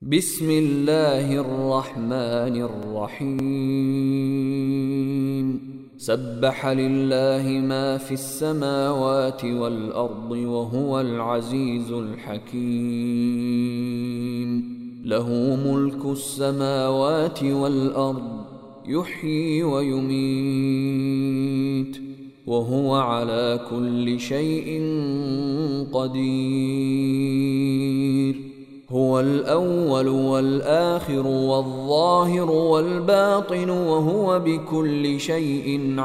بسم الله الرحمن الرحيم سبح لله ما في السماوات والأرض وهو العزيز الحكيم له ملك السماوات والأرض يحيي ويميت وهو على كل شيء قدير هو الأول والآخر والظاهر والباطن وهو بكل شيء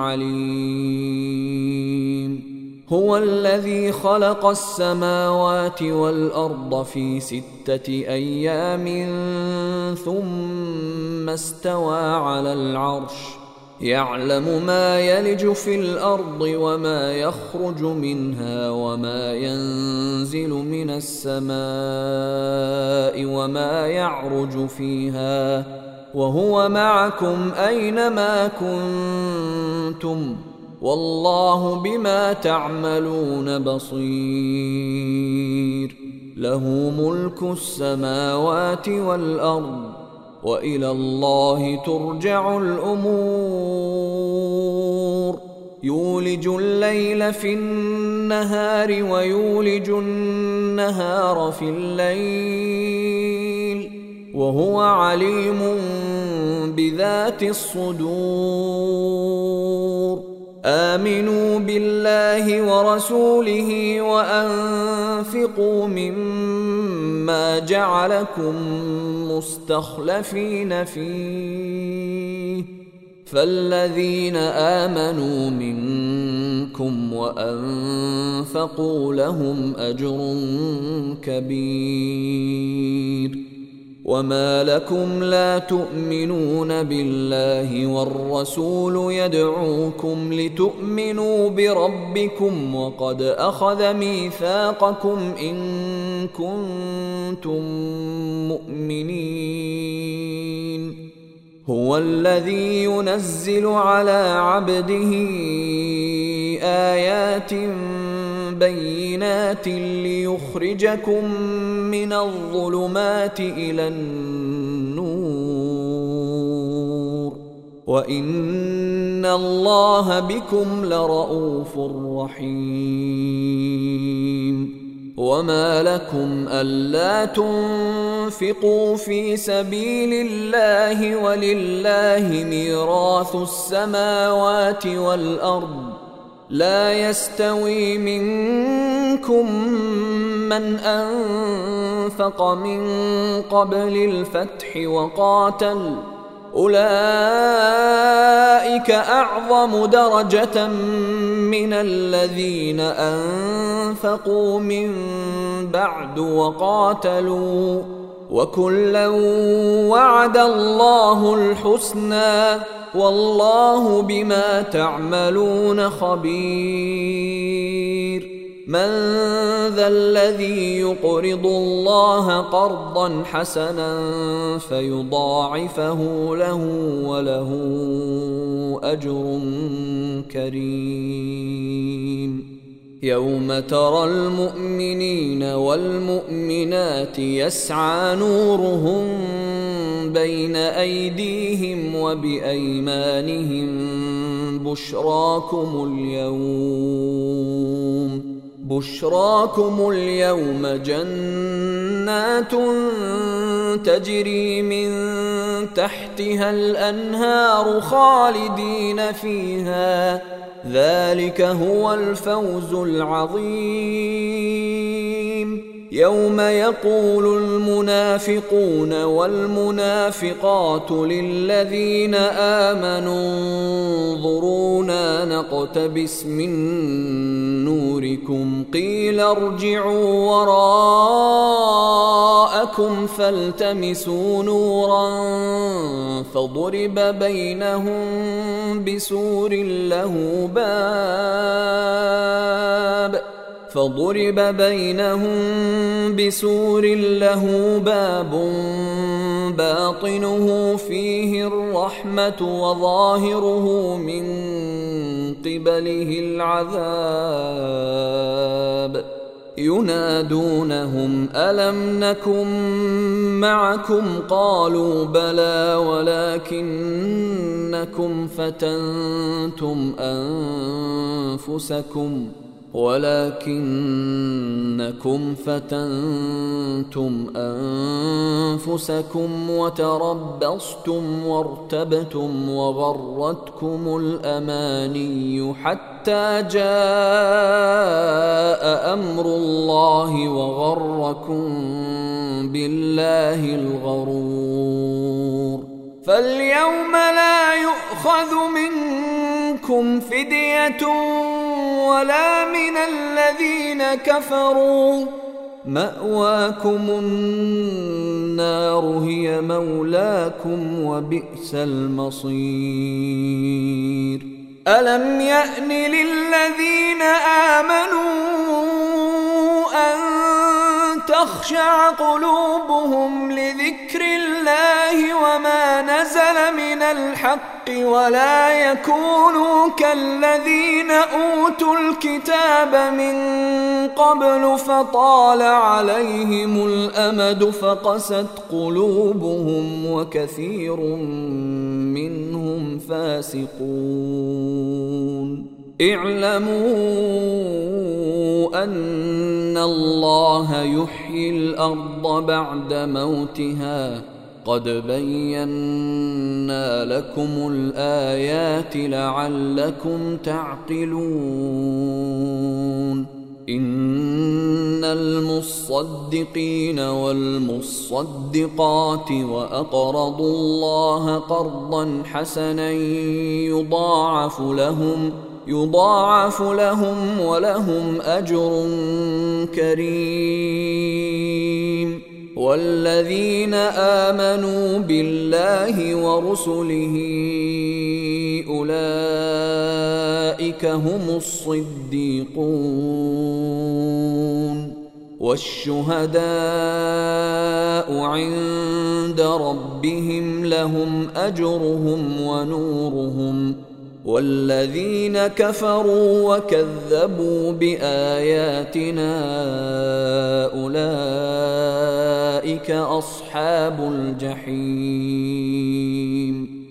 عليم هو الذي خلق السماوات والأرض في 6 أيام ثم استوى على العرش يعلم ما يلج في الأرض وما يخرج منها وما ينزل من السماء وما يعرج فيها وهو معكم أينما كنتم والله بما تعملون بصير له ملك السماوات والأرض وإلى الله ترجع الأمور يولج الليل في النهار ويولج النهار في الليل وهو عليم بذات الصدور آمنوا بالله ورسوله وأنفقوا مما جعلكم مستخلفين فيه فالذين آمنوا منكم وأنفقوا لهم أجر كبير وما لكم لا تؤمنون بالله والرسول يدعوكم لتؤمنوا بربكم وقد أخذ ميثاقكم إن كنتم مؤمنين هو الذي ينزل على عبده آيات بينات ليخرجكم من الظلمات إلى النور وإن الله بكم لرؤوف رحيم وما لكم ألا تنفقوا في سبيل الله ولله ميراث السماوات والأرض لا يستوي منكم من أنفق من قبل الفتح وقاتل أولئك أعظم درجة من الذين أنفقوا من بعد وقاتلوا وكلا وعد الله الحسنى والله بما تعملون خبير من ذا الذي يقرض الله قرضا حسنا فيضاعفه له وله أجر كريم يوم ترى المؤمنين والمؤمنات يسعى نورهم بين أيديهم وبأيمانهم بشراكم اليوم جنات تجري من تحتها الأنهار خالدين فيها ذلك هو الفوز العظيم يوم يقول المنافقون والمنافقات للذين آمنوا انظرونا نقتبس من نوركم قيل ارجعوا وراءكم فالتمسوا نورا فضرب بينهم بسور له باب باطنه فيه الرحمة وظاهره من قبله العذاب ينادونهم ألم نكن معكم قالوا بلى ولكنكم فتنتم أنفسكم وتربصتم وارتبتم وغرتكم الأماني حتى جاء أمر الله وغركم بالله الغرور. فاليوم لا يؤخذ منكم فدية ولا من الذين كفروا، مأواكم النار هي مولاكم وبئس المصير. ألم يأن للذين آمنوا أن تخشع قلوبهم لذكر الله وما نزل من الحق ولا يكونوا كالذين أوتوا الكتاب من قبل فطال عليهم الأمد فقست قلوبهم وكثير منهم فاسقون. اعلموا أن الله يحيي الأرض بعد موتها قد بينا لكم الآيات لعلكم تعقلون. إن المصدقين والمصدقات وأقرضوا الله قرضا حسنا يضاعف لهم ولهم أجر كريم. والذين آمنوا بالله ورسله أولئك هم الصديقون والشهداء عند ربهم لهم أجرهم ونورهم. والذين كفروا وكذبوا بآياتنا أولئك أصحاب الجحيم.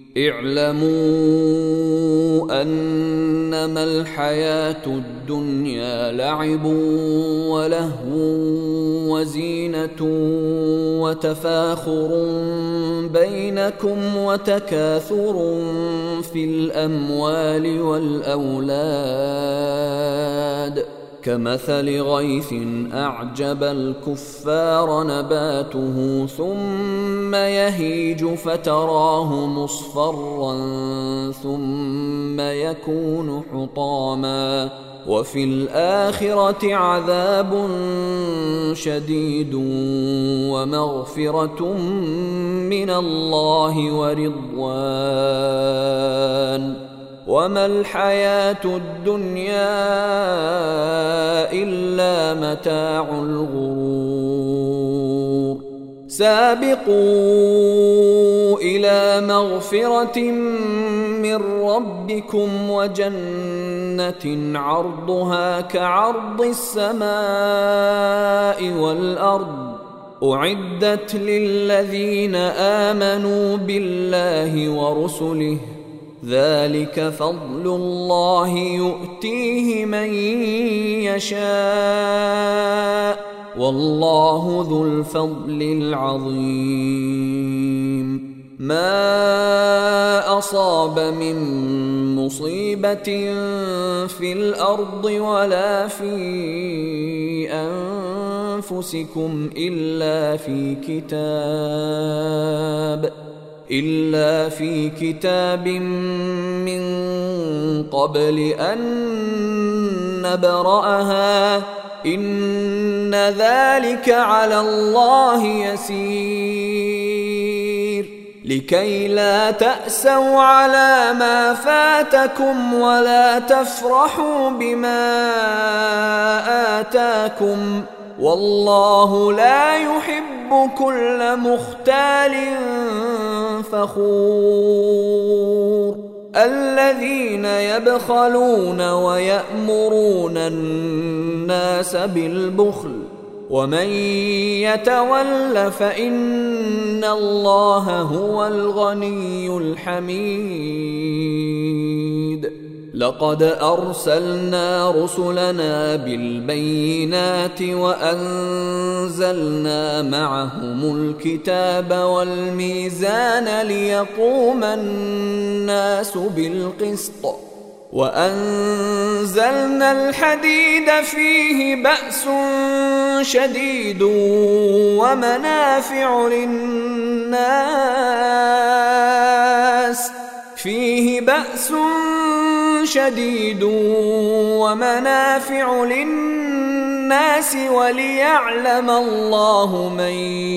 اعلموا أنما الحياة الدنيا لعب ولهو وزينة وتفاخر بينكم وتكاثر في الأموال والأولاد كمثل غيث أعجب الكفار نباته ثم يهيج فتراه مصفرا ثم يكون حطاما وفي الآخرة عذاب شديد ومغفرة من الله ورضوان وما الحياة الدنيا إلا متاع الغرور. سابقوا إلى مغفرة من ربكم وجنة عرضها كعرض السماء والأرض أعدت للذين آمنوا بالله ورسله ذلك فضل الله يؤتيه من يشاء والله ذو الفضل العظيم. ما أصاب من مصيبة في الأرض ولا في أنفسكم إلا في كتاب من قبل أن نبرأها إن ذلك على الله يسير. لكي لا تأسوا على ما فاتكم ولا تفرحوا بما آتاكم والله لا يحب كل مختال فخور. الذين يبخلون ويأمرون الناس بالبخل ومن يتول فإن الله هو الغني الحميد. لقد أرسلنا رسلنا بالبينات وأنزلنا معهم الكتاب والميزان ليقوم الناس بالقسط وأنزلنا الحديد فيه بأس شديد ومنافع للناس وليعلم الله من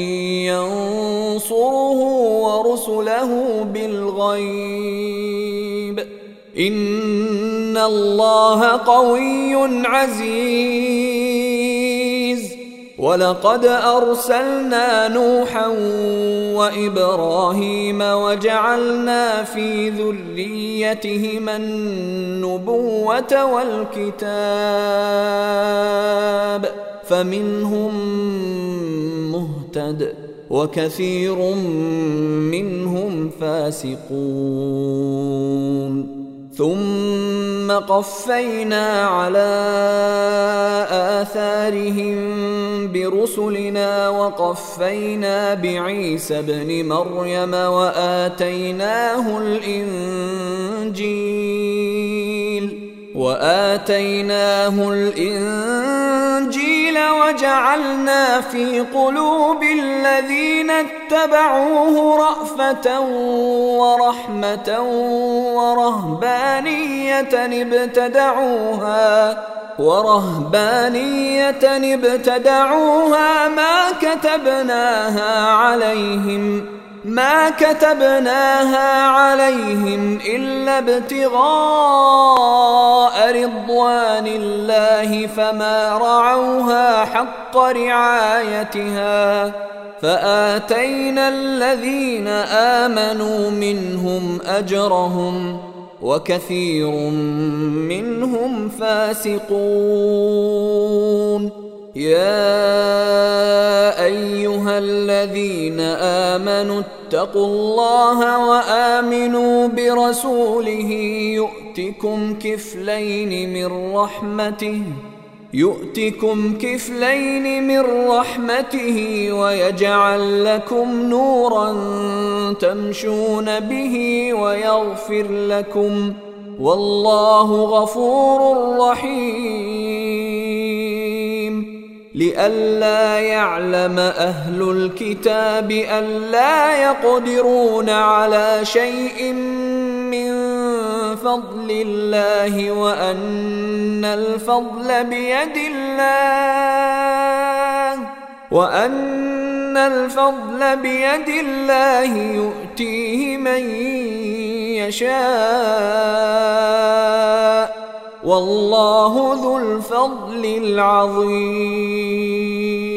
ينصره ورسله بالغيب إن الله قوي عزيز. ولقد أرسلنا نوحا وإبراهيم وجعلنا في ذريتهما النبوة والكتاب فمنهم مهتد وكثير منهم فاسقون. ثم قفينا على آثارهم برسلنا وقفينا بعيسى ابن مريم وآتيناه الإنجيل وجعلنا في قلوب الذين اتبعوه رأفة ورحمة ورهبانية ابتدعوها ما كتبناها عليهم إلا ابتغاء رضوان الله فما رعوها حق رعايتها فآتينا الذين آمنوا منهم أجرهم وكثير منهم فاسقون. يا أيها الذين آمنوا اتقوا الله وآمنوا برسوله يؤتكم كفلين من رحمته ويجعل لكم نورا تمشون به ويغفر لكم والله غفور رحيم. لئلا يعلم أهل الكتاب ألا يقدرون على شيء من فضل الله وأن الفضل بيد الله يؤتيه من يشاء والله ذو الفضل العظيم.